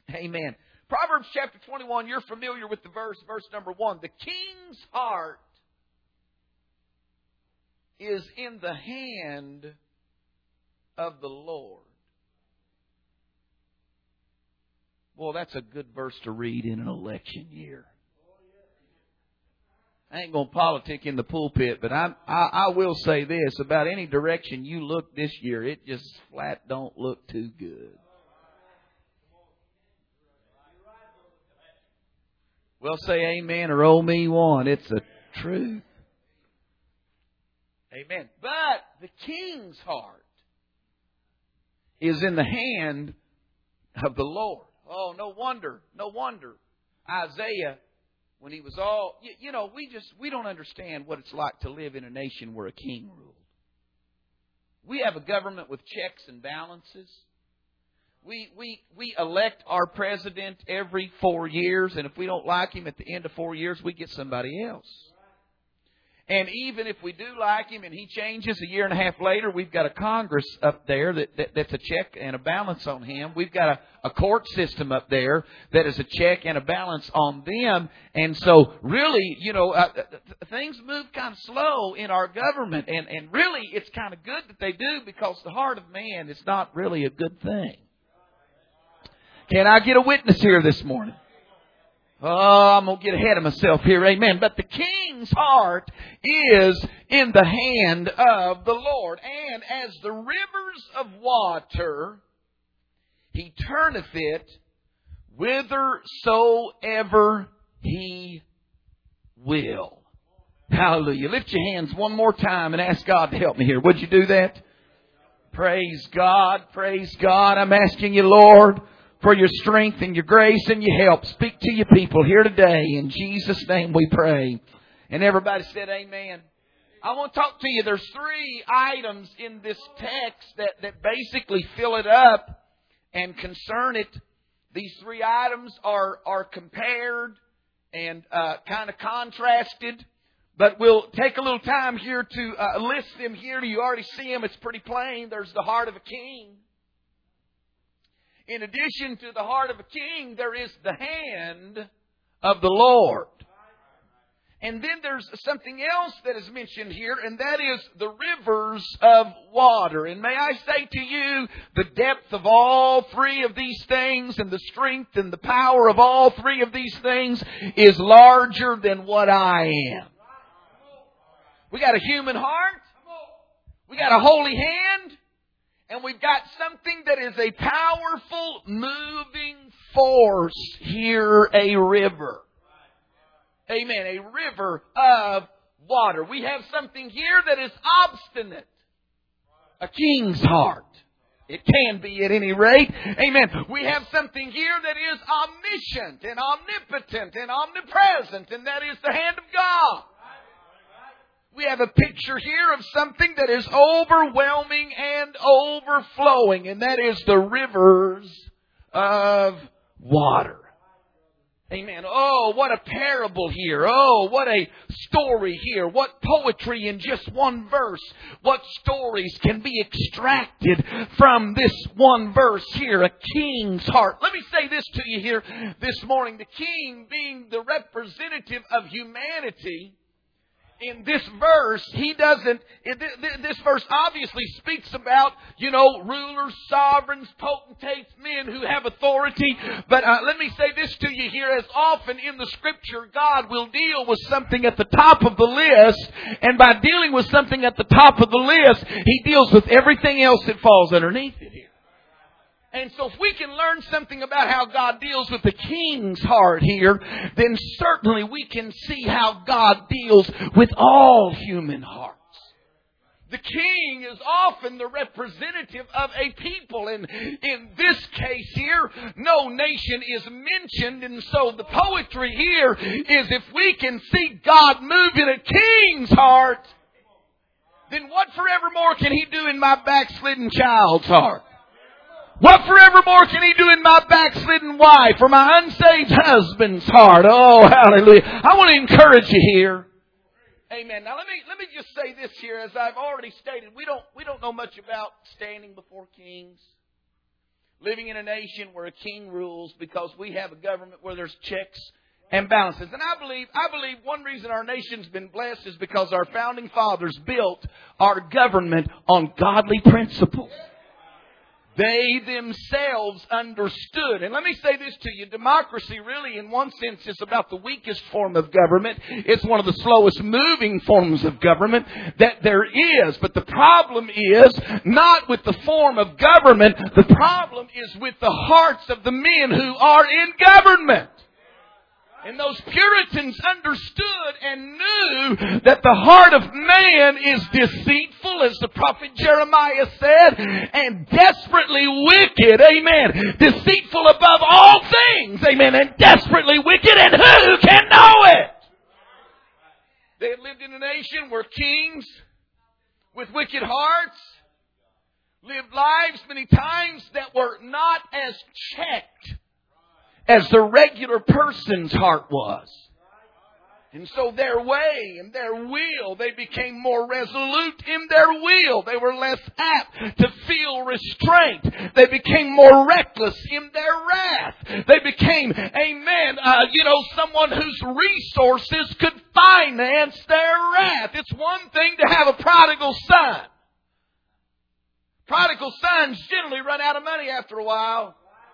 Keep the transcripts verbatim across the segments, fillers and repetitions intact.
Amen. Proverbs chapter twenty-one, you're familiar with the verse, verse number one. The king's heart is in the hand of the Lord. Well, that's a good verse to read in an election year. I ain't going to politic in the pulpit, but I, I I will say this. About any direction you look this year, it just flat don't look too good. Well, say amen or oh me one. It's the truth. Amen. But the king's heart is in the hand of the Lord. Oh, no wonder. No wonder. Isaiah, when he was all, you, you know, we just, we don't understand what it's like to live in a nation where a king ruled. We have a government with checks and balances. We, we, we elect our president every four years, and if we don't like him at the end of four years, we get somebody else. And even if we do like him and he changes a year and a half later, we've got a Congress up there that, that that's a check and a balance on him. We've got a, a court system up there that is a check and a balance on them. And so really, you know, uh, things move kind of slow in our government. And, and really, it's kind of good that they do, because the heart of man is not really a good thing. Can I get a witness here this morning? Oh, I'm going to get ahead of myself here. Amen. But the king's heart is in the hand of the Lord. And as the rivers of water, He turneth it whithersoever He will. Hallelujah. Lift your hands one more time and ask God to help me here. Would you do that? Praise God. Praise God. I'm asking you, Lord, for your strength and your grace and your help. Speak to your people here today. In Jesus' name we pray. And everybody said amen. I want to talk to you. There's three items in this text that, that basically fill it up and concern it. These three items are, are compared and uh, kind of contrasted. But we'll take a little time here to uh, list them here. You already see them. It's pretty plain. There's the heart of a king. In addition to the heart of a king, there is the hand of the Lord. And then there's something else that is mentioned here, and that is the rivers of water. And may I say to you, the depth of all three of these things and the strength and the power of all three of these things is larger than what I am. We got a human heart. We got a holy hand. And we've got something that is a powerful moving force here, a river. Amen. A river of water. We have something here that is obstinate. A king's heart. It can be at any rate. Amen. We have something here that is omniscient and omnipotent and omnipresent, and that is the hand of God. We have a picture here of something that is overwhelming and overflowing, and that is the rivers of water. Amen. Oh, what a parable here. Oh, what a story here. What poetry in just one verse. What stories can be extracted from this one verse here. A king's heart. Let me say this to you here this morning. The king being the representative of humanity. In this verse, he doesn't, this verse obviously speaks about, you know, rulers, sovereigns, potentates, men who have authority. But uh, let me say this to you here. As often in the Scripture, God will deal with something at the top of the list. And by dealing with something at the top of the list, He deals with everything else that falls underneath it here. And so if we can learn something about how God deals with the king's heart here, then certainly we can see how God deals with all human hearts. The king is often the representative of a people. And in this case here, no nation is mentioned. And so the poetry here is, if we can see God move in a king's heart, then what forevermore can He do in my backslidden child's heart? What forevermore can He do in my backslidden wife or my unsaved husband's heart? Oh, hallelujah. I want to encourage you here. Amen. Now let me let me just say this here. As I've already stated, we don't we don't know much about standing before kings. living in a nation where a king rules because we have a government where there's checks and balances. And I believe, I believe one reason our nation's been blessed is because our founding fathers built our government on godly principles. They themselves understood. And let me say this to you. Democracy really, in one sense, is about the weakest form of government. It's one of the slowest moving forms of government that there is. But the problem is not with the form of government. The problem is with the hearts of the men who are in government. And those Puritans understood and knew that the heart of man is deceitful, as the prophet Jeremiah said, and desperately wicked. Amen. Deceitful above all things. Amen. And desperately wicked. And who can know it? They had lived in a nation where kings with wicked hearts lived lives many times that were not as checked as the regular person's heart was. And so their way and their will, they became more resolute in their will. They were less apt to feel restraint. They became more reckless in their wrath. They became, amen, uh, you know, someone whose resources could finance their wrath. It's one thing to have a prodigal son. Prodigal sons generally run out of money after a while.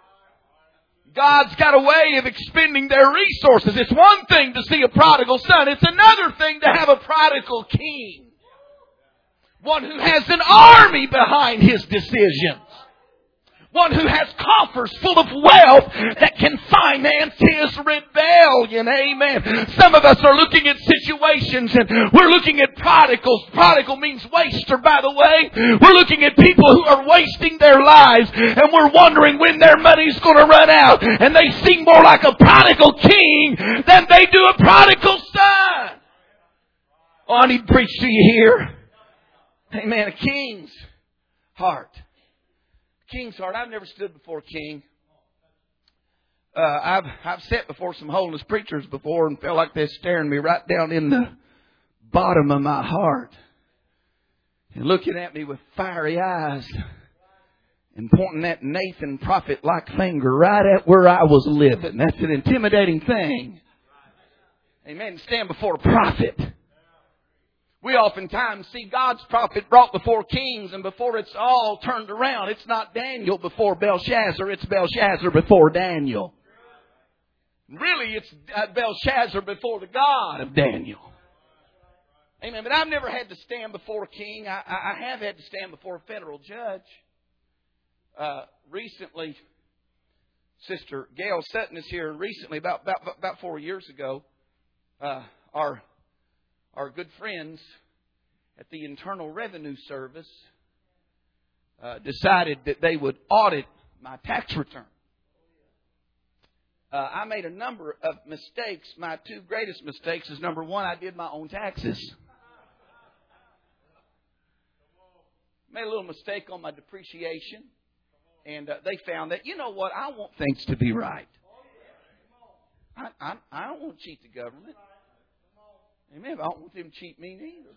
God's got a way of expending their resources. It's one thing to see a prodigal son. It's another thing to have a prodigal king. One who has an army behind his decisions. One who has coffers full of wealth that can finance his rebellion. Amen. Some of us are looking at situations and we're looking at prodigals. Prodigal means waster, by the way. We're looking at people who are wasting their lives and we're wondering when their money's going to run out. And they seem more like a prodigal king than they do a prodigal son. Oh, I need to preach to you here. Amen. A king's heart. King's heart. I've never stood before a king. Uh, I've I've sat before some holiness preachers before and felt like they're staring me right down in the bottom of my heart and looking at me with fiery eyes and pointing that Nathan prophet-like finger right at where I was living. That's an intimidating thing. Amen. Stand before a prophet. We oftentimes see God's prophet brought before kings, and before it's all turned around, it's not Daniel before Belshazzar, it's Belshazzar before Daniel. Really, it's Belshazzar before the God of Daniel. Amen. But I've never had to stand before a king. I, I have had to stand before a federal judge. Uh, recently, Sister Gail Sutton is here, and recently, about, about, about four years ago, uh, our Our good friends at the Internal Revenue Service uh, decided that they would audit my tax return. Uh, I made a number of mistakes. My two greatest mistakes is, number one, I did my own taxes. Made a little mistake on my depreciation. And uh, they found that, you know what, I want things to be right. I, I, I don't want to cheat the government. Amen. I don't want them to cheat me neither.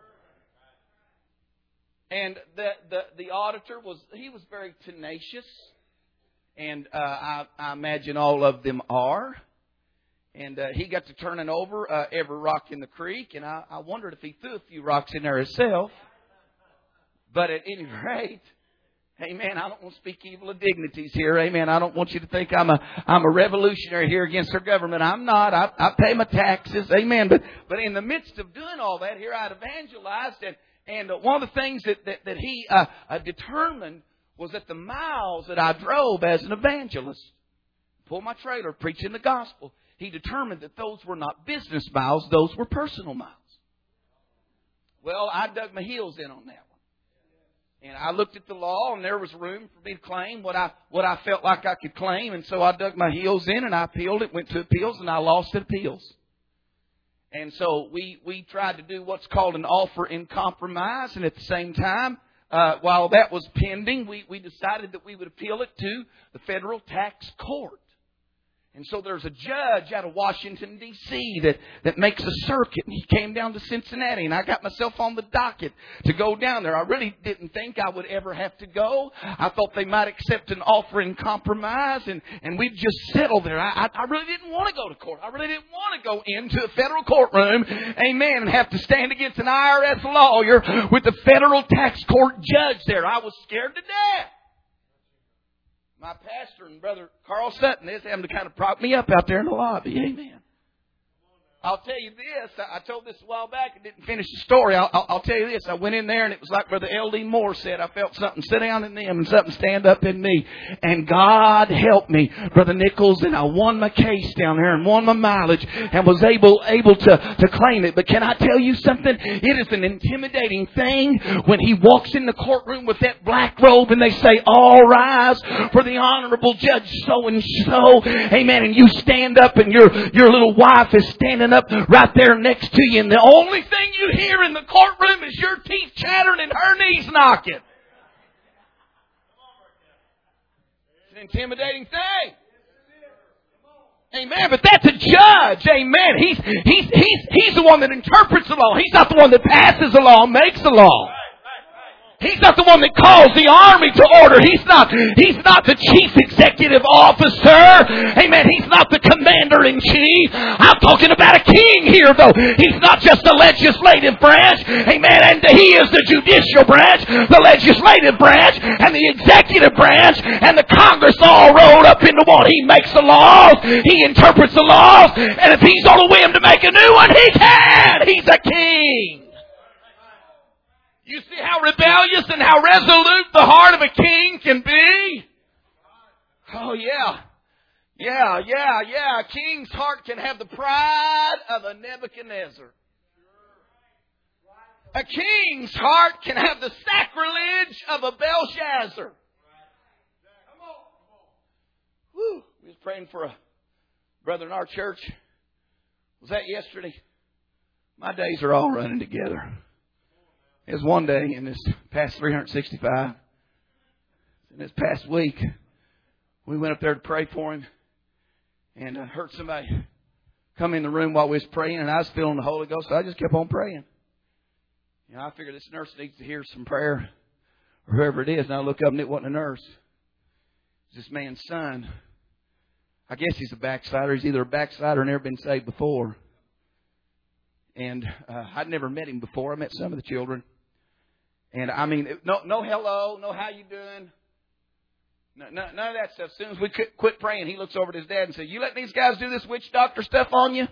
And the, the, the auditor was, he was very tenacious. And uh, I, I imagine all of them are. And uh, he got to turning over uh, every rock in the creek. And I, I wondered if he threw a few rocks in there himself. But at any rate, amen, I don't want to speak evil of dignities here. Amen. I don't want you to think I'm a I'm a revolutionary here against our government. I'm not. I, I pay my taxes. Amen. But but in the midst of doing all that, here I'd evangelized. And, and one of the things that, that, that he uh, uh, determined was that the miles that I drove as an evangelist, pull my trailer, preaching the gospel, he determined that those were not business miles. Those were personal miles. Well, I dug my heels in on that one. And I looked at the law, and there was room for me to claim what I what I felt like I could claim. And so I dug my heels in, and I appealed it, went to appeals, and I lost at appeals. And so we, we tried to do what's called an offer in compromise. And at the same time, uh, while that was pending, we, we decided that we would appeal it to the federal tax court. And so there's a judge out of Washington, D C that, that makes a circuit. And he came down to Cincinnati. And I got myself on the docket to go down there. I really didn't think I would ever have to go. I thought they might accept an offer in compromise. And, and we'd just settle there. I, I, I really didn't want to go to court. I really didn't want to go into a federal courtroom. Amen. And have to stand against an I R S lawyer with the federal tax court judge there. I was scared to death. My pastor and Brother Carl Sutton is having to kind of prop me up out there in the lobby. Amen. I'll tell you this. I told this a while back and didn't finish the story. I'll, I'll, I'll tell you this. I went in there and it was like Brother L D Moore said. I felt something sit down in them and something stand up in me. And God helped me, Brother Nichols, and I won my case down there and won my mileage and was able able to, to claim it. But can I tell you something? It is an intimidating thing when he walks in the courtroom with that black robe and they say, all rise for the Honorable Judge so-and-so. Amen. And you stand up and your, your little wife is standing up right there next to you, and the only thing you hear in the courtroom is your teeth chattering and her knees knocking. It's an intimidating thing. Amen. But that's a judge. Amen. He's he's he's he's the one that interprets the law. He's not the one that passes the law and makes the law. He's not the one that calls the army to order. He's not, he's not the chief executive officer. Amen. He's not the commander-in-chief. I'm talking about a king here, though. He's not just the legislative branch. Amen. And he is the judicial branch, the legislative branch, and the executive branch, and the Congress all rolled up into one. He makes the laws. He interprets the laws. And if he's on a whim to make a new one, he can. He's a king. You see how rebellious and how resolute the heart of a king can be? Oh, yeah. Yeah, yeah, yeah. A king's heart can have the pride of a Nebuchadnezzar. A king's heart can have the sacrilege of a Belshazzar. Woo. We was praying for a brother in our church. Was that yesterday? My days are all running together. It was one day in this past three hundred sixty-five, in this past week, we went up there to pray for him, and I heard somebody come in the room while we was praying, and I was feeling the Holy Ghost, so I just kept on praying. You know, I figured this nurse needs to hear some prayer, or whoever it is, and I look up and it wasn't a nurse. It's this man's son. I guess he's a backslider. He's either a backslider or never been saved before. And uh, I'd never met him before. I met some of the children. And I mean, no, no hello, no how you doing, no, no, none of that stuff. As soon as we quit, quit praying, he looks over to his dad and says, "You letting these guys do this witch doctor stuff on you?"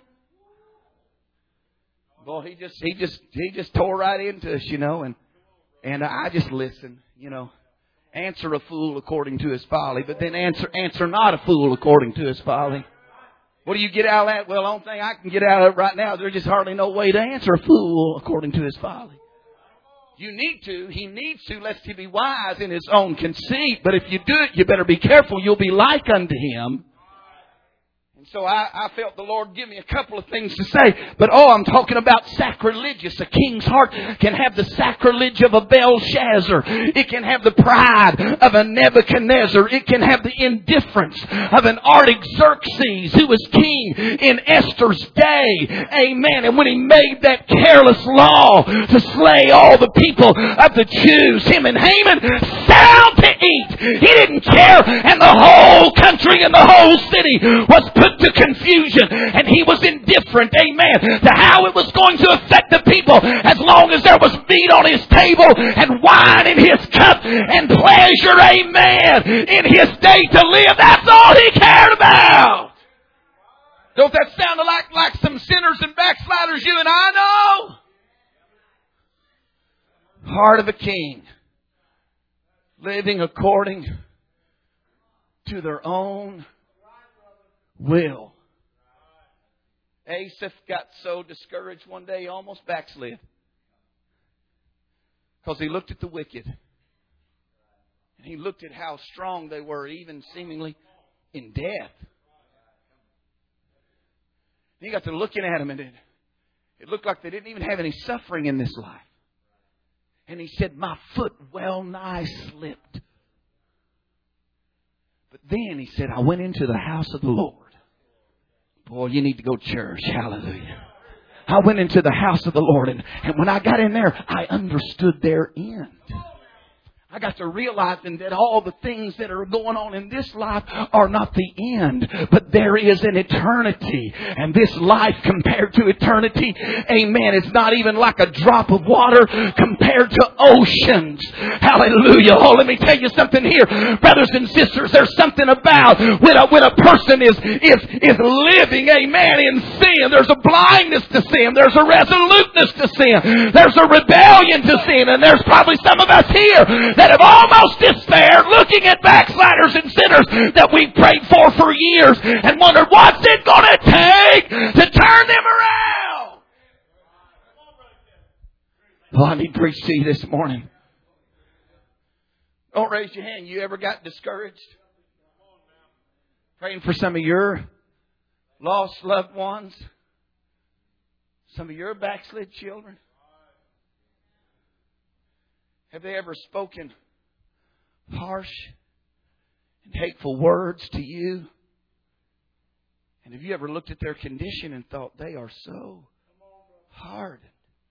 Well, he just, he just, he just tore right into us, you know, and and I just listened, you know. Answer a fool according to his folly, but then answer, answer not a fool according to his folly. What do you get out of that? Well, the only thing I can get out of it right now, there's just hardly no way to answer a fool according to his folly. You need to. He needs to, lest he be wise in his own conceit. But if you do it, you better be careful. You'll be like unto him. And so I, I felt the Lord give me a couple of things to say. But oh, I'm talking about sacrilegious. A king's heart can have the sacrilege of a Belshazzar. It can have the pride of a Nebuchadnezzar. It can have the indifference of an Artaxerxes who was king in Esther's day. Amen. And when he made that careless law to slay all the people of the Jews, him and Haman sat down to eat. He didn't care. And the whole country and the whole city was put to confusion, and he was indifferent, amen, to how it was going to affect the people, as long as there was meat on his table and wine in his cup and pleasure, amen, in his day to live. That's all he cared about. Don't that sound like, like some sinners and backsliders you and I know? Heart of a king, living according to their own will. Asaph got so discouraged one day he almost backslid. Because he looked at the wicked. And he looked at how strong they were, even seemingly in death. He got to looking at them, and it, it looked like they didn't even have any suffering in this life. And he said, "My foot well nigh slipped." But then he said, "I went into the house of the Lord." Boy, you need to go to church. Hallelujah. I went into the house of the Lord, and, and when I got in there, I understood their end. I got to realizing that all the things that are going on in this life are not the end, but there is an eternity. And this life compared to eternity, amen, it's not even like a drop of water compared to oceans. Hallelujah. Oh, let me tell you something here. Brothers and sisters, there's something about when a, when a person is, is, is living, amen, in sin. There's a blindness to sin. There's a resoluteness to sin. There's a rebellion to sin. And there's probably some of us here that have almost despaired, looking at backsliders and sinners that we prayed for for years and wondered, what's it going to take to turn them around? Well, I need to preach to you this morning. Don't raise your hand. You ever got discouraged? Praying for some of your lost loved ones? Some of your backslid children? Have they ever spoken harsh and hateful words to you? And have you ever looked at their condition and thought, they are so hardened?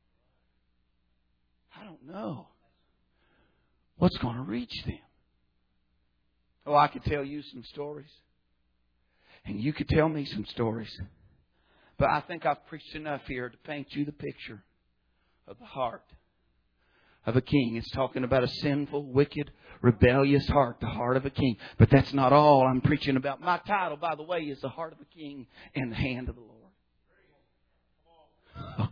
I don't know what's going to reach them. Oh, I could tell you some stories. And you could tell me some stories. But I think I've preached enough here to paint you the picture of the heart of a king. It's talking about a sinful, wicked, rebellious heart, the heart of a king. But that's not all I'm preaching about. My title, by the way, is The Heart of a King in the Hand of the Lord.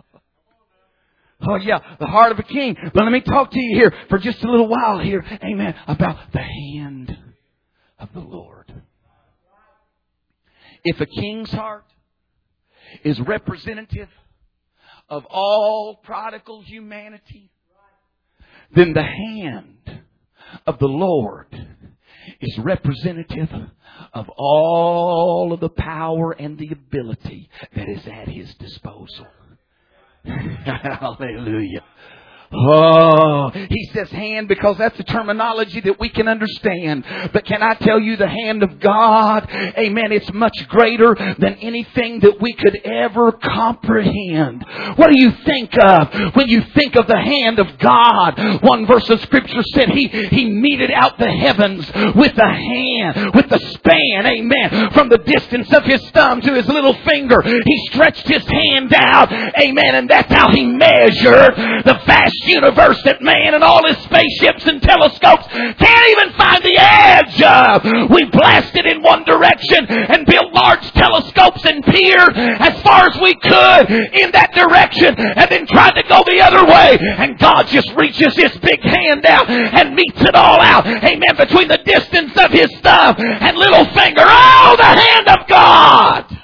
Oh yeah, the heart of a king. But let me talk to you here for just a little while here, amen, about the hand of the Lord. If a king's heart is representative of all prodigal humanity, then the hand of the Lord is representative of all of the power and the ability that is at His disposal. Hallelujah. Oh, he says hand because that's the terminology that we can understand. But can I tell you the hand of God, amen, it's much greater than anything that we could ever comprehend. What do you think of when you think of the hand of God? One verse of Scripture said He, he meted out the heavens with the hand, with the span, amen, from the distance of His thumb to His little finger. He stretched His hand out, amen, and that's how He measured the vast universe that man and all his spaceships and telescopes can't even find the edge of. We blasted in one direction and built large telescopes and peered as far as we could in that direction and then tried to go the other way. And God just reaches His big hand out and meets it all out. Amen. Between the distance of His thumb and little finger. Oh, the hand of God.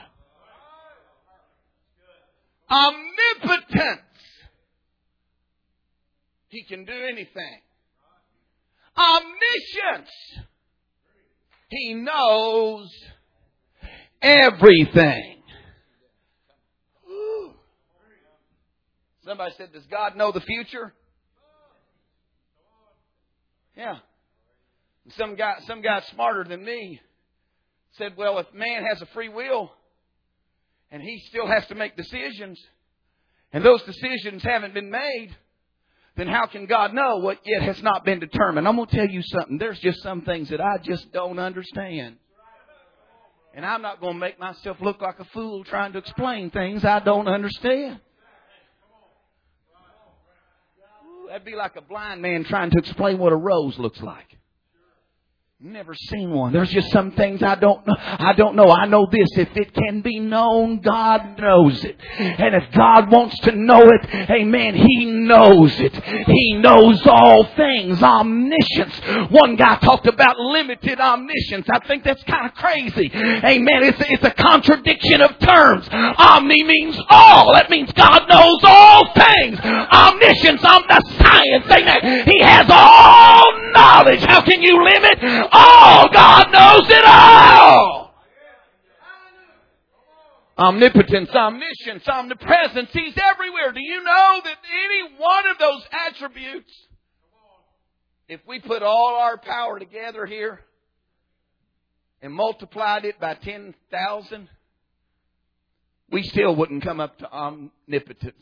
Omnipotence. He can do anything. Omniscience. He knows everything. Woo. Somebody said, does God know the future? Yeah. Some guy, some guy smarter than me said, well, if man has a free will and he still has to make decisions and those decisions haven't been made, then how can God know what yet has not been determined? I'm going to tell you something. There's just some things that I just don't understand. And I'm not going to make myself look like a fool trying to explain things I don't understand. Ooh, that'd be like a blind man trying to explain what a rose looks like. Never seen one. There's just some things I don't know. I don't know. I know this. If it can be known, God knows it. And if God wants to know it, amen, He knows it. He knows all things. Omniscience. One guy talked about limited omniscience. I think that's kind of crazy. Amen. It's, it's a contradiction of terms. Omni means all. That means God knows all things. Omniscience, omniscience. Amen. He has all knowledge. How can you limit? All. God knows it all. Omnipotence, omniscience, omnipresence. He's everywhere. Do you know that any one of those attributes, if we put all our power together here and multiplied it by ten thousand, we still wouldn't come up to omnipotence.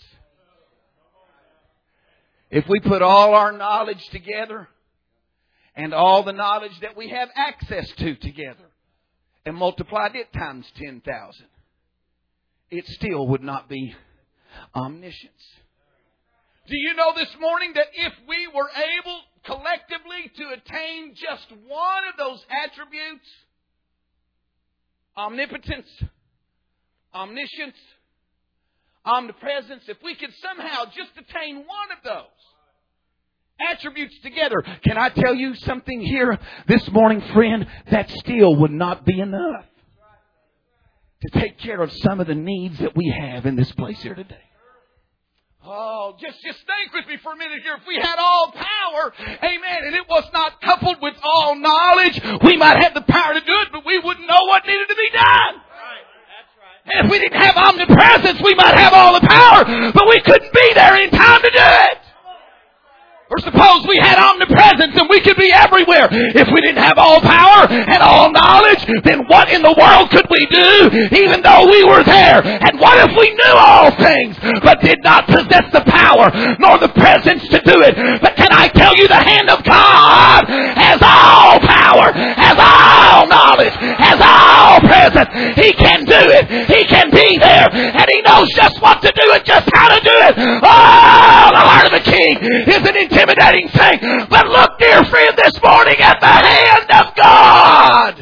If we put all our knowledge together and all the knowledge that we have access to together and multiplied it times ten thousand, it still would not be omniscience. Do you know this morning that if we were able collectively to attain just one of those attributes, omnipotence, omniscience, omnipresence, if we could somehow just attain one of those attributes together, can I tell you something here this morning, friend? That still would not be enough to take care of some of the needs that we have in this place here today. Oh, just, just think with me for a minute here. If we had all power, amen, and it was not coupled with all knowledge, we might have the power to do it, but we wouldn't know what needed to be done. And if we didn't have omnipresence, we might have all the power, but we couldn't be there in time to do it. Or suppose we had omnipresence and we could be everywhere. If we didn't have all power and all knowledge, then what in the world could we do even though we were there? And what if we knew all things but did not possess the power nor the presence to do it? But can I tell you, the hand of God has all power, has all knowledge, has all presence. He can do it. He can be there. And He knows just what to do and just how to do it. Oh, the heart of a king is an intimidating thing. But look, dear friend, this morning at the hand of God.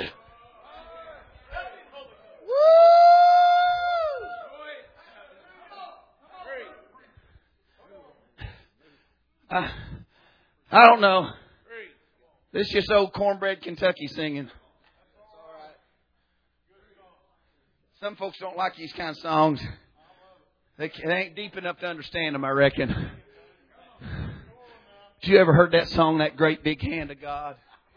Woo! Uh, I don't know. This is just old cornbread Kentucky singing. Some folks don't like these kind of songs. They, they ain't deep enough to understand them, I reckon. Have you ever heard that song, That Great Big Hand of God?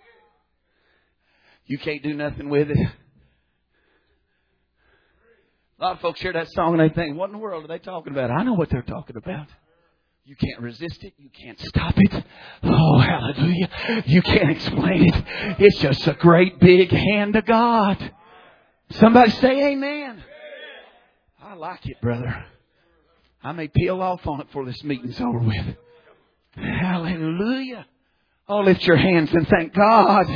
You can't do nothing with it. A lot of folks hear that song and they think, what in the world are they talking about? I know what they're talking about. You can't resist it. You can't stop it. Oh, hallelujah. You can't explain it. It's just a great big hand of God. Somebody say amen. I like it, brother. I may peel off on it before this meeting's over with. Hallelujah. Oh, lift your hands and thank God.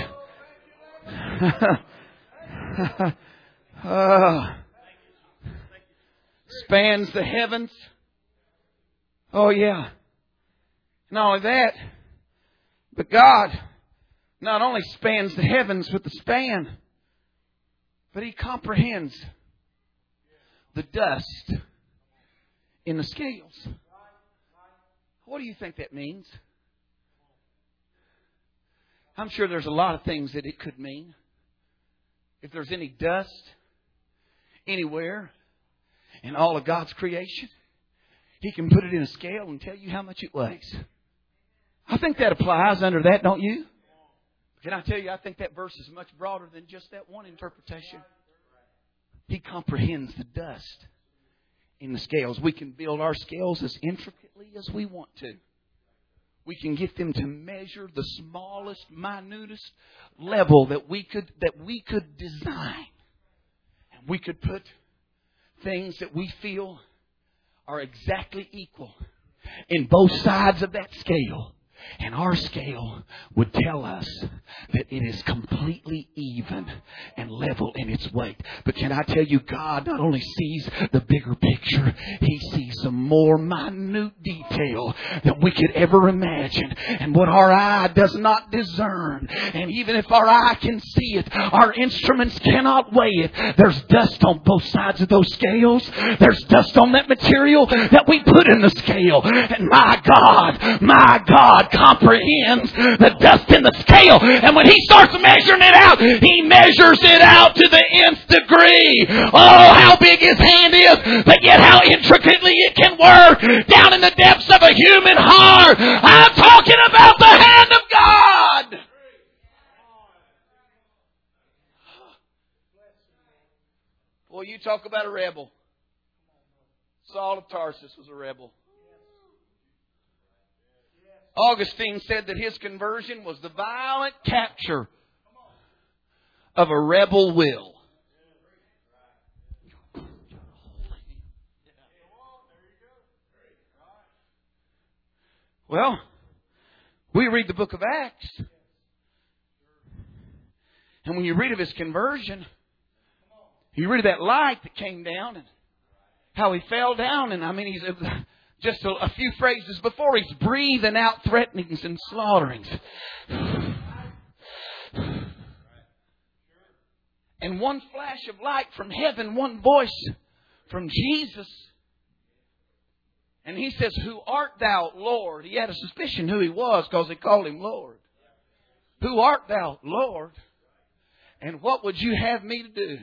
uh, spans the heavens. Oh, yeah. Not only that, but God not only spans the heavens with the span, but He comprehends the dust in the scales. What do you think that means? I'm sure there's a lot of things that it could mean. If there's any dust anywhere in all of God's creation, He can put it in a scale and tell you how much it weighs. I think that applies under that, don't you? Can I tell you, I think that verse is much broader than just that one interpretation. He comprehends the dust in the scales. We can build our scales as intricately as we want to. We can get them to measure the smallest, minutest level that we could that we could design. And we could put things that we feel are exactly equal in both sides of that scale. And our scale would tell us that it is completely even and level in its weight. But can I tell you, God not only sees the bigger picture, He sees some more minute detail than we could ever imagine. And what our eye does not discern. And even if our eye can see it, our instruments cannot weigh it. There's dust on both sides of those scales. There's dust on that material that we put in the scale. And my God, my God, comprehends the dust in the scale. And when He starts measuring it out, He measures it out to the nth degree. Oh, how big His hand is, but yet how intricately it can work down in the depths of a human heart. I'm talking about the hand of God. Well, you talk about a rebel. Saul of Tarsus was a rebel. Augustine said that his conversion was the violent capture of a rebel will. Well, we read the book of Acts. And when you read of his conversion, you read of that light that came down and how he fell down. And I mean, he's just a, a few phrases before, he's breathing out threatenings and slaughterings. And one flash of light from heaven, one voice from Jesus. And he says, "Who art thou, Lord?" He had a suspicion who he was because they called him Lord. "Who art thou, Lord? And what would you have me to do?"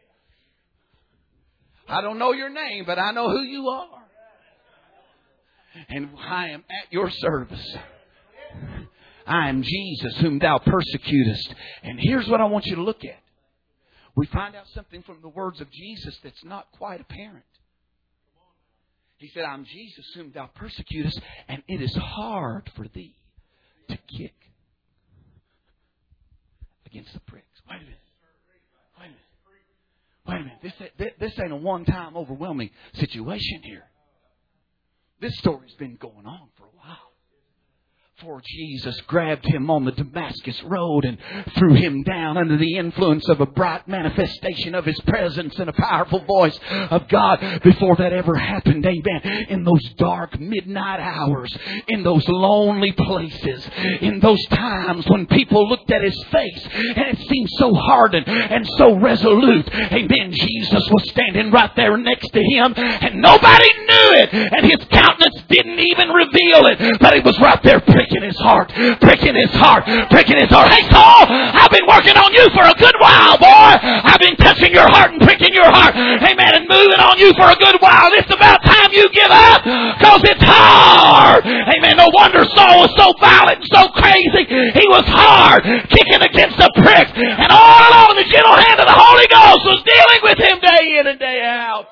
"I don't know your name, but I know who you are. And I am at your service. I am Jesus whom thou persecutest." And here's what I want you to look at. We find out something from the words of Jesus that's not quite apparent. He said, "I'm Jesus whom thou persecutest, and it is hard for thee to kick against the pricks." Wait a minute. Wait a minute. Wait a minute. This, this ain't a one-time overwhelming situation here. This story's been going on for a while. For Jesus grabbed him on the Damascus road and threw him down under the influence of a bright manifestation of His presence and a powerful voice of God. Before that ever happened, amen, in those dark midnight hours, in those lonely places, in those times when people looked at His face and it seemed so hardened and so resolute, amen, Jesus was standing right there next to him and nobody knew it, and His countenance didn't even reveal it, but He was right there pricking his heart, pricking his heart, pricking his heart. "Hey, Saul, I've been working on you for a good while, boy. I've been touching your heart and pricking your heart, amen, and moving on you for a good while. It's about time you give up, because it's hard." Amen. No wonder Saul was so violent and so crazy. He was hard, kicking against the pricks, and all along the gentle hand of the Holy Ghost was dealing with him day in and day out.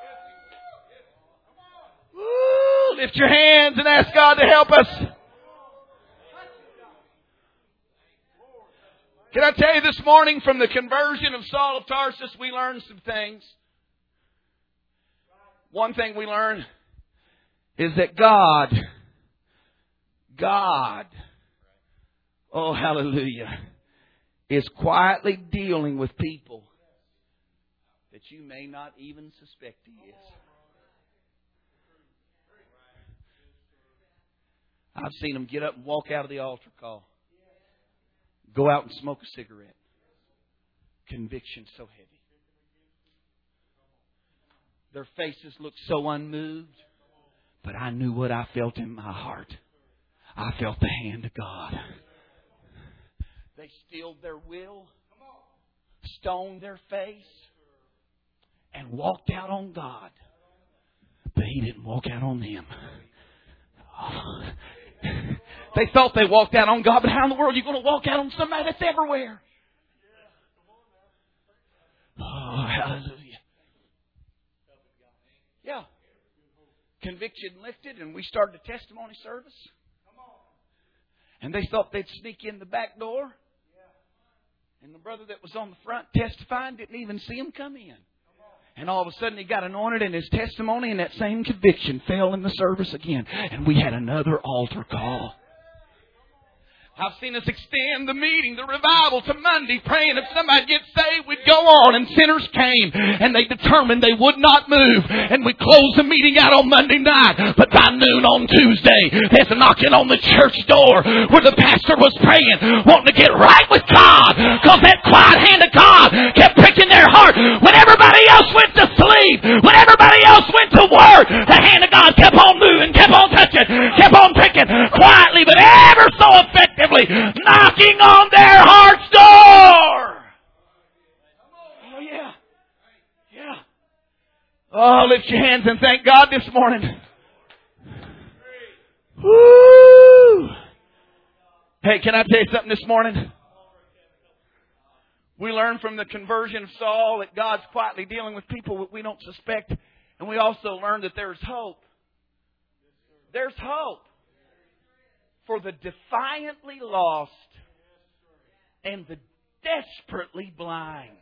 Woo, lift your hands and ask God to help us. Can I tell you this morning, from the conversion of Saul of Tarsus, we learned some things. One thing we learn is that God, God, oh hallelujah, is quietly dealing with people that you may not even suspect He is. I've seen them get up and walk out of the altar call. Go out and smoke a cigarette. Conviction so heavy. Their faces looked so unmoved. But I knew what I felt in my heart. I felt the hand of God. They stilled their will, stoned their face, and walked out on God. But He didn't walk out on them. Oh. They thought they walked out on God, but how in the world are you going to walk out on somebody that's everywhere? Oh, hallelujah. Yeah. Conviction lifted, and we started a testimony service. And they thought they'd sneak in the back door. And the brother that was on the front testifying didn't even see him come in. And all of a sudden he got anointed, and his testimony and that same conviction fell in the service again. And we had another altar call. I've seen us extend the meeting, the revival, to Monday, praying if somebody gets saved, we'd go on. And sinners came, and they determined they would not move. And we closed the meeting out on Monday night. But by noon on Tuesday, there's a knocking on the church door where the pastor was praying, wanting to get right with God, because that quiet hand of God kept pricking their heart. When everybody else went to sleep, when everybody else went to work, the hand of God kept on moving, kept on touching, kept on pricking, quietly but ever so effectively, knocking on their heart's door. Oh, yeah. Yeah. Oh, lift your hands and thank God this morning. Woo! Hey, can I tell you something this morning? We learned from the conversion of Saul that God's quietly dealing with people that we don't suspect. And we also learned that there's hope. There's hope for the defiantly lost and the desperately blind.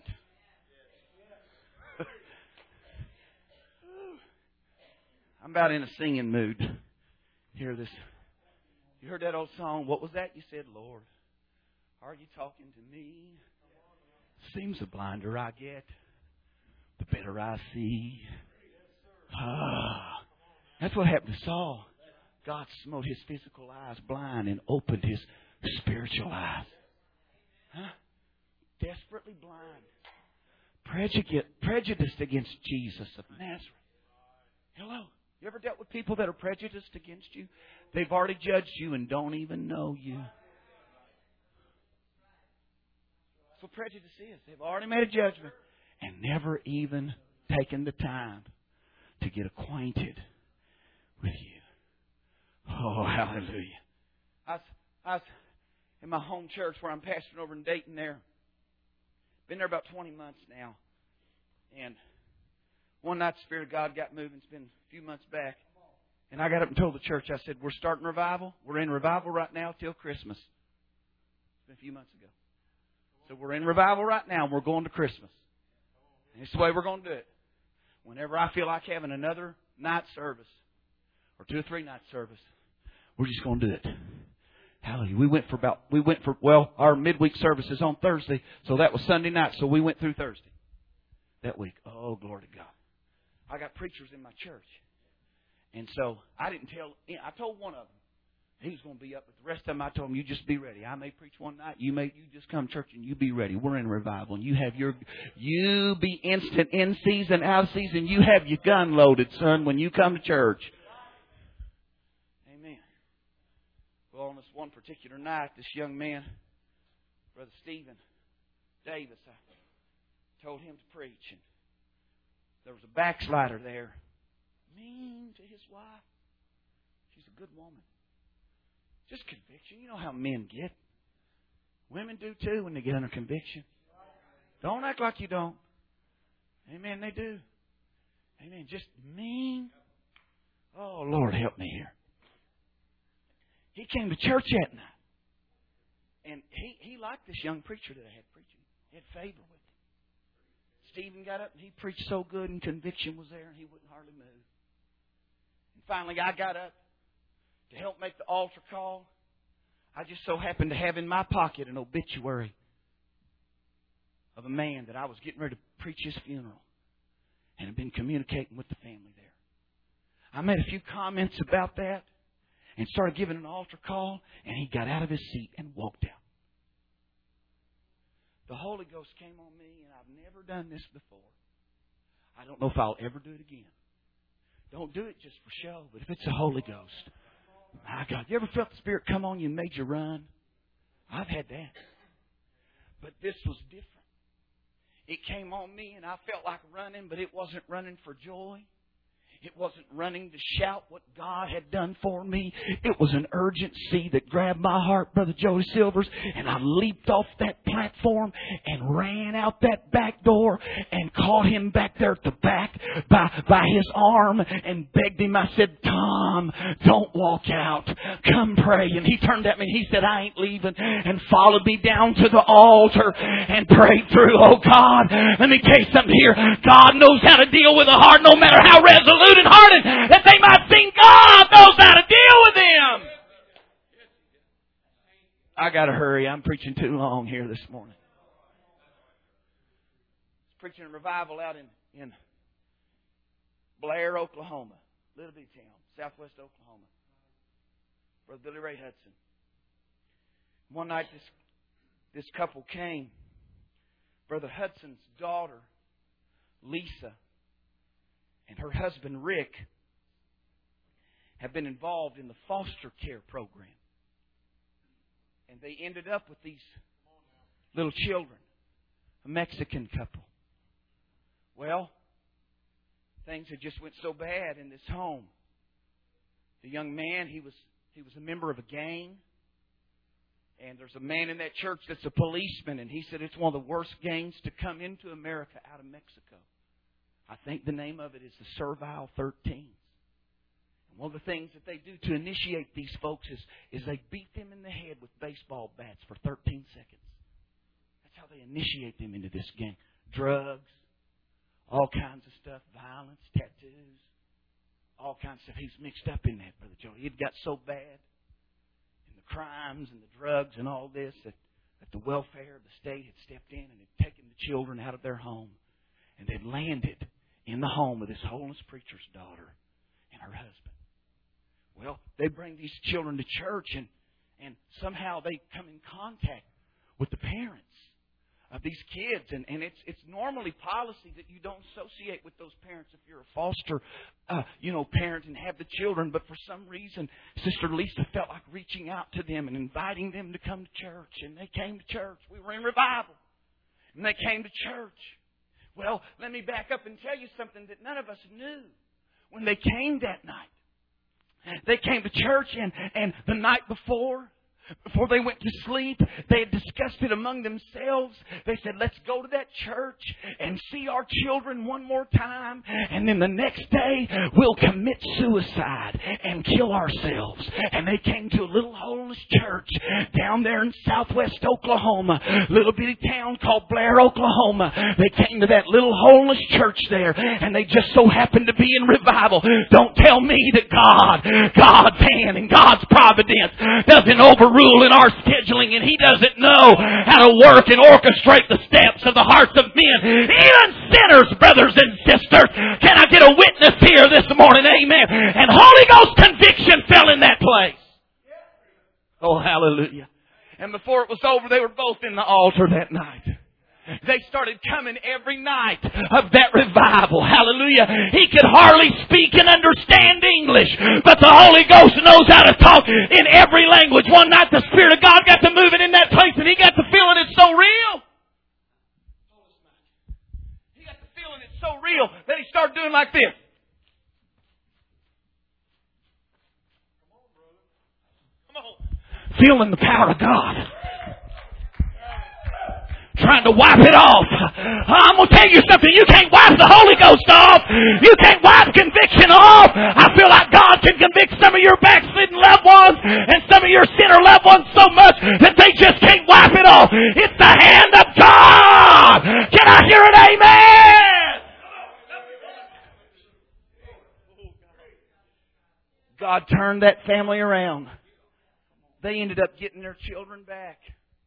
I'm about in a singing mood here this You heard that old song? What was that? You said, Lord, are you talking to me? Seems the blinder I get, the better I see. Ah, that's what happened to Saul. God smote his physical eyes blind and opened his spiritual eyes. Huh? Desperately blind. Prejudice, prejudiced against Jesus of Nazareth. Hello? You ever dealt with people that are prejudiced against you? They've already judged you and don't even know you. That's what prejudice is. They've already made a judgment and never even taken the time to get acquainted with you. Oh, hallelujah. I was, I was in my home church where I'm pastoring over in Dayton there. Been there about twenty months now. And one night the Spirit of God got moving. It's been a few months back. And I got up and told the church, I said, we're starting revival. We're in revival right now till Christmas. It's been a few months ago. So we're in revival right now and we're going to Christmas. And it's the way we're going to do it. Whenever I feel like having another night service or two or three night service, we're just going to do it. Hallelujah. We went for about, we went for, well, our midweek service is on Thursday, so that was Sunday night, so we went through Thursday that week. Oh, glory to God. I got preachers in my church. And so I didn't tell, I told one of them he was going to be up, but the rest of them I told them, you just be ready. I may preach one night, you may, you just come to church and you be ready. We're in revival and you have your, you be instant in season, out of season. You have your gun loaded, son, when you come to church. Well, on this one particular night, this young man, Brother Stephen Davis, I told him to preach. And there was a backslider there, mean to his wife. She's a good woman. Just conviction. You know how men get. Women do too when they get under conviction. Don't act like you don't. Amen, they do. Amen, just mean. Oh, Lord, help me here. He came to church that night. And he, he liked this young preacher that I had preaching. He had favor with him. Stephen got up and he preached so good and conviction was there and he wouldn't hardly move. And finally I got up to help make the altar call. I just so happened to have in my pocket an obituary of a man that I was getting ready to preach his funeral. And had been communicating with the family there. I made a few comments about that. And started giving an altar call, and he got out of his seat and walked out. The Holy Ghost came on me, and I've never done this before. I don't know if I'll ever do it again. Don't do it just for show, but if it's the Holy Ghost, my God, you ever felt the Spirit come on you and made you run? I've had that. But this was different. It came on me, and I felt like running, but it wasn't running for joy. It wasn't running to shout what God had done for me. It was an urgency that grabbed my heart, Brother Joey Silvers, and I leaped off that platform and ran out that back door and caught him back there at the back by, by his arm and begged him. I said, Tom, don't walk out. Come pray. And he turned at me and he said, I ain't leaving, and followed me down to the altar and prayed through. Oh God, let me tell you something here. God knows how to deal with a heart no matter how resolute and hardened that they might think. God knows how to deal with them. I got to hurry. I'm preaching too long here this morning. I was preaching a revival out in, in Blair, Oklahoma. Little bitty town, southwest Oklahoma. Brother Billy Ray Hudson. One night this, this couple came. Brother Hudson's daughter, Lisa, and her husband, Rick, have been involved in the foster care program. And they ended up with these little children, a Mexican couple. Well, things had just went so bad in this home. The young man, he was he was a member of a gang. And there's a man in that church that's a policeman, and he said it's one of the worst gangs to come into America out of Mexico. I think the name of it is the Servile thirteen. And one of the things that they do to initiate these folks is, is they beat them in the head with baseball bats for thirteen seconds. That's how they initiate them into this gang. Drugs, all kinds of stuff, violence, tattoos, all kinds of stuff. He's mixed up in that, Brother Joey. It got so bad. crimes and the drugs and all this, that, that the welfare of the state had stepped in and had taken the children out of their home and they'd landed in the home of this holiness preacher's daughter and her husband. Well, they bring these children to church and, and somehow they come in contact with the parents of these kids. And, and it's it's normally policy that you don't associate with those parents if you're a foster uh, you know, parent and have the children. But for some reason, Sister Lisa felt like reaching out to them and inviting them to come to church. And they came to church. We were in revival. And they came to church. Well, let me back up and tell you something that none of us knew when they came that night. They came to church and, and the night before, Before they went to sleep, they had discussed it among themselves. They said, let's go to that church and see our children one more time. And then the next day, we'll commit suicide and kill ourselves. And they came to a little holiness church down there in southwest Oklahoma. A little bitty town called Blair, Oklahoma. They came to that little holiness church there. And they just so happened to be in revival. Don't tell me that God, God's hand and God's providence doesn't overrule in our scheduling, and He doesn't know how to work and orchestrate the steps of the hearts of men, even sinners, brothers and sisters. Can I get a witness here this morning? Amen. And Holy Ghost conviction fell in that place. Oh, hallelujah. And before it was over, they were both in the altar that night. They started coming every night of that revival. Hallelujah. He could hardly speak and understand English, but the Holy Ghost knows how to talk in every language. One night the Spirit of God got to moving in that place and he got to feeling it so real. He got to feeling it so real that he started doing like this. Come on. Feeling the power of God. Trying to wipe it off. I'm going to tell you something. You can't wipe the Holy Ghost off. You can't wipe conviction off. I feel like God can convict some of your backslidden loved ones and some of your sinner loved ones so much that they just can't wipe it off. It's the hand of God. Can I hear an amen? God turned that family around. They ended up getting their children back.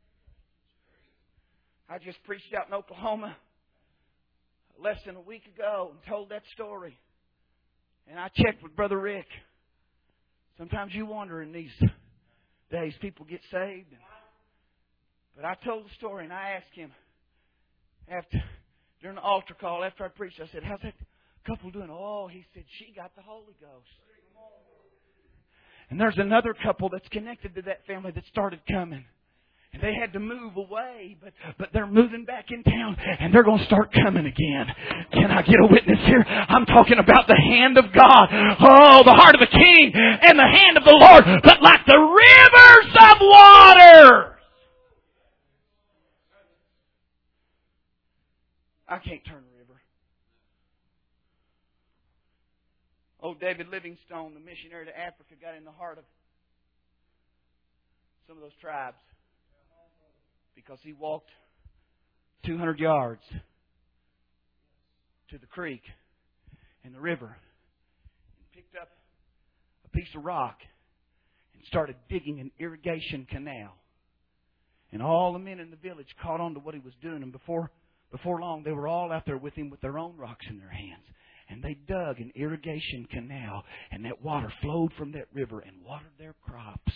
I just preached out in Oklahoma less than a week ago and told that story. And I checked with Brother Rick. Sometimes you wonder in these days, people get saved. But I told the story and I asked him after during the altar call after I preached, I said, how's that couple doing? Oh, he said, she got the Holy Ghost. And there's another couple that's connected to that family that started coming. And they had to move away, but, but they're moving back in town and they're going to start coming again. Can I get a witness here? I'm talking about the hand of God. Oh, the heart of a king and the hand of the Lord, but like the rivers of water. I can't turn a river. Oh, David Livingstone, the missionary to Africa, got in the heart of some of those tribes. Because he walked two hundred yards to the creek and the river and picked up a piece of rock and started digging an irrigation canal. And all the men in the village caught on to what he was doing. And before, before long, they were all out there with him with their own rocks in their hands. And they dug an irrigation canal. And that water flowed from that river and watered their crops.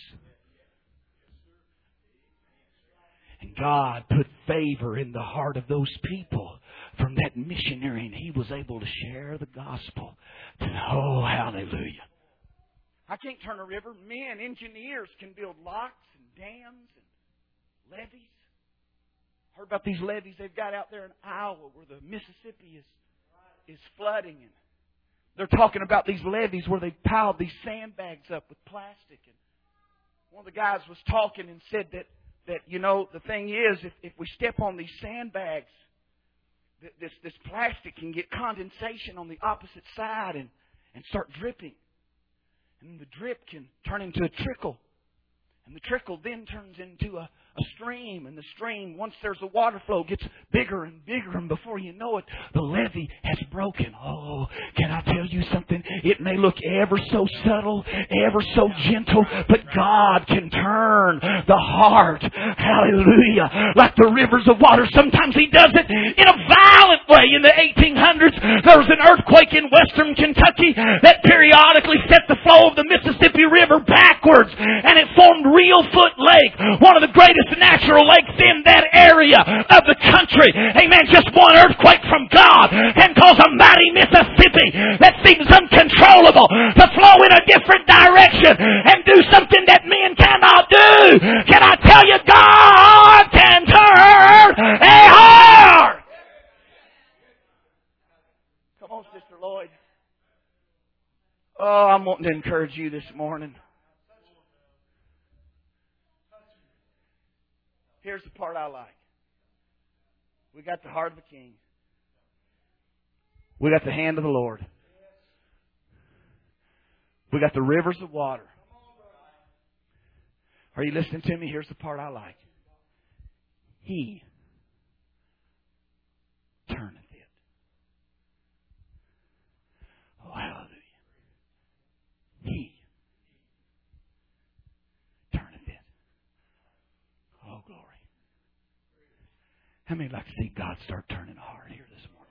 And God put favor in the heart of those people from that missionary, and he was able to share the gospel. Oh, hallelujah. I can't turn a river. Men, engineers can build locks and dams and levees. Heard about these levees they've got out there in Iowa where the Mississippi is, is flooding. And they're talking about these levees where they piled these sandbags up with plastic. And one of the guys was talking and said that That, you know, the thing is, if, if we step on these sandbags, this, this plastic can get condensation on the opposite side and, and start dripping. And the drip can turn into a trickle. And the trickle then turns into a, a stream, and the stream, once there's a water flow, gets bigger and bigger, and before you know it, the levee has broken. Oh, can I tell you something? It may look ever so subtle, ever so gentle, but God can turn the heart. Hallelujah. Like the rivers of water. Sometimes He does it in a violent way. In the eighteen hundreds, there was an earthquake in western Kentucky that periodically set the flow of the Mississippi River backwards, and it formed Reelfoot Lake, one of the greatest natural lakes in that area of the country. Amen. Just one earthquake from God can cause a mighty Mississippi that seems uncontrollable to flow in a different direction and do something that men cannot do. Can I tell you, God can turn a heart? Come on, Sister Lloyd. Oh, I'm wanting to encourage you this morning. Here's the part I like. We got the heart of the King. We got the hand of the Lord. We got the rivers of water. Are you listening to me? Here's the part I like. He turneth it. Oh, hallelujah. He turneth it. Oh, glory. How many like to see God start turning a heart here this morning?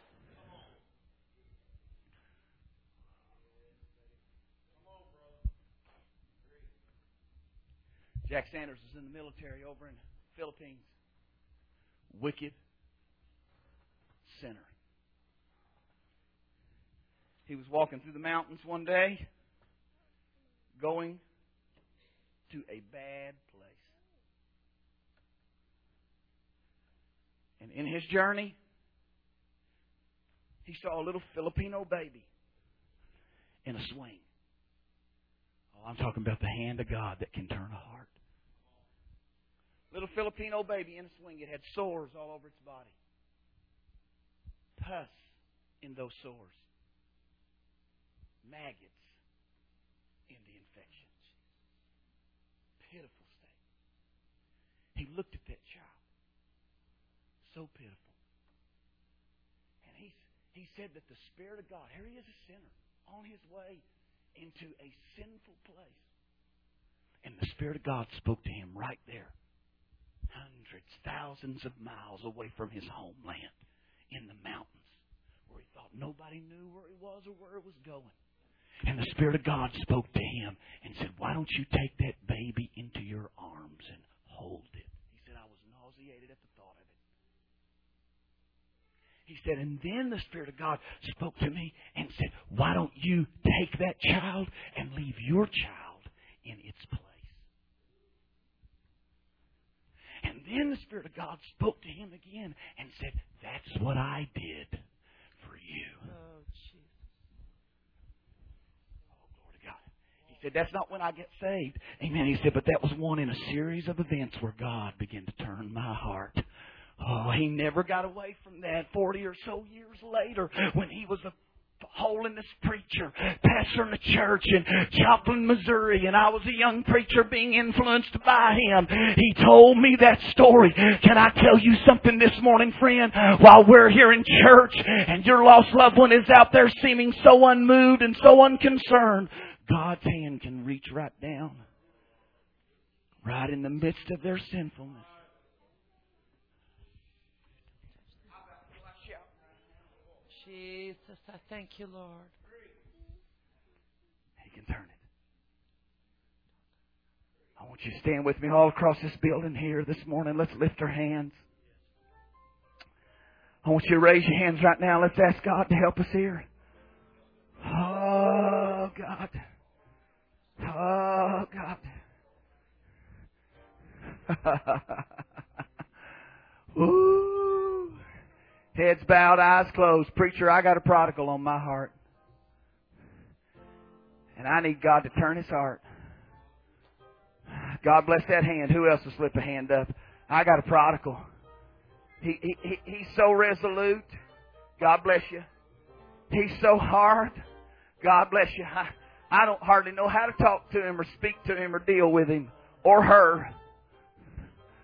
Jack Sanders was in the military over in the Philippines. Wicked sinner. He was walking through the mountains one day, going to a bad place. And in his journey, he saw a little Filipino baby in a swing. Oh, I'm talking about the hand of God that can turn a heart. Little Filipino baby in a swing. It had sores all over its body. Pus in those sores. Maggots in the infections. Pitiful state. He looked at that child. So pitiful. And he, he said that the Spirit of God, here he is a sinner, on his way into a sinful place. And the Spirit of God spoke to him right there. Hundreds, thousands of miles away from his homeland in the mountains where he thought nobody knew where he was or where it was going. And the Spirit of God spoke to him and said, why don't you take that baby into your arms and hold it? He said, I was nauseated at the thought of it. He said, and then the Spirit of God spoke to me and said, why don't you take that child and leave your child in its place? And then the Spirit of God spoke to him again and said, that's what I did for you. Oh, Jesus. Oh, glory to God. He said, that's not when I get saved. Amen. He said, but that was one in a series of events where God began to turn my heart. Oh, he never got away from that forty or so years later when he was a holiness preacher, pastor in a church in Joplin, Missouri, and I was a young preacher being influenced by him. He told me that story. Can I tell you something this morning, friend? While we're here in church and your lost loved one is out there seeming so unmoved and so unconcerned, God's hand can reach right down, right in the midst of their sinfulness. Jesus, I thank you, Lord. He can turn it. I want you to stand with me all across this building here this morning. Let's lift our hands. I want you to raise your hands right now. Let's ask God to help us here. Oh, God. Oh, God. Ooh. Heads bowed, eyes closed. Preacher, I got a prodigal on my heart. And I need God to turn his heart. God bless that hand. Who else will slip a hand up? I got a prodigal. He, he, he He's so resolute. God bless you. He's so hard. God bless you. I, I don't hardly know how to talk to him or speak to him or deal with him or her.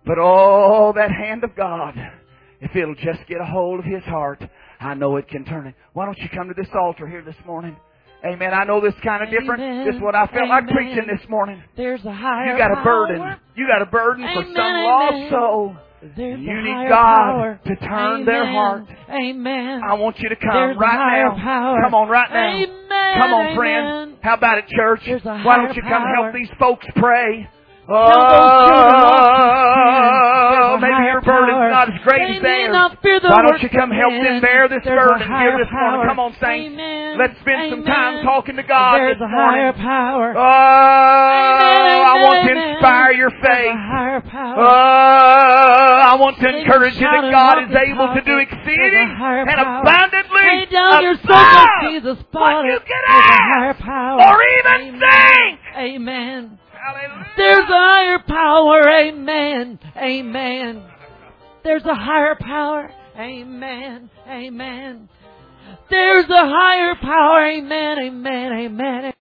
But oh, that hand of God, if it'll just get a hold of His heart, I know it can turn it. Why don't you come to this altar here this morning? Amen. I know this is kind of different. Amen. This is what I felt Amen. like preaching this morning. There's a higher You got a burden. power. You got a burden for Amen. some lost Amen. soul. There's You a need higher God power. to turn Amen. their heart. Amen. I want you to come There's a right higher now. power. Come on right now. Amen. Come on, Amen. friend. How about it, church? There's a Why higher don't you come power. help these folks pray? those children Oh, walk with maybe higher your burden's power. not as great They as may theirs. not fear the Why don't works you come of help them men. bear this There's a burden here higher this morning? power. Come on, saints. Amen. Let's spend some time Amen. talking to God There's this a morning. higher power. Oh, Amen. I want to Amen. inspire your There's faith. a higher power. Oh, I want to They encourage you shout that and God walk is in able to do power. exceeding There's a higher and power. abundantly Lay down your soul above for Jesus, what Father. you can There's a higher ask power. or even Amen. think. Amen. Hallelujah. There's a higher power. Amen. Amen. There's a higher power. Amen. Amen. There's a higher power. Amen. Amen. Amen.